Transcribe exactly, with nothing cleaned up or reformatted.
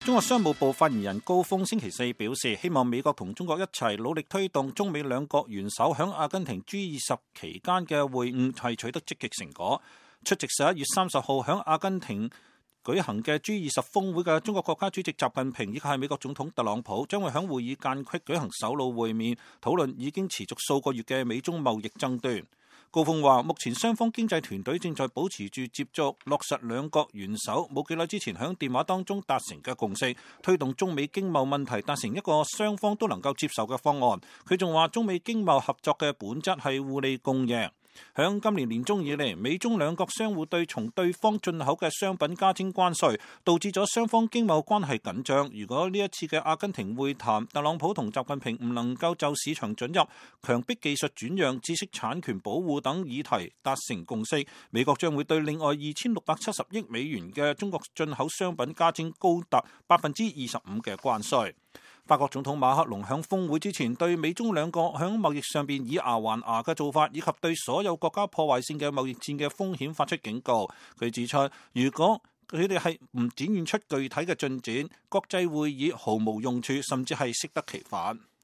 中國商務部發言人高峰星期四表示，希望美國同中國一齊努力推動中美兩國元首響阿根廷 G 二十期間嘅會晤係取得積極成果。出席十一月三十號響阿根廷舉行嘅 G 二十峰會嘅中國國家主席習近平以及係美國總統特朗普將會響會議間隙舉行首腦會面，討論已經持續數個月嘅美中貿易爭端。高峰話，目前雙方經濟團隊正在保持住接觸，落實兩國元首冇幾耐之前響電話當中達成嘅共識，推動中美經貿問題達成一個雙方都能夠接受嘅方案。佢仲話，中美經貿合作嘅本質係互利共贏。響今年年中以嚟，美中兩國相互對從對方進口嘅商品加徵關稅，導致咗雙方經貿關係緊張。如果呢一次嘅阿根廷會談，特朗普同習近平唔能夠就市場准入、強迫技術轉讓、知識產權保護等議題達成共識，美國將會對另外二千六百七十億美元嘅中國進口商品加徵高達百分之二十五嘅關稅。法國總統馬克龍響峰會之前對美中兩國響貿易上邊以牙還牙嘅做法，以及對所有國家破壞性嘅貿易戰嘅風險發出警告。佢指出，如果佢哋係唔展現出具體嘅進展，國際會議毫無用處，甚至係適得其反。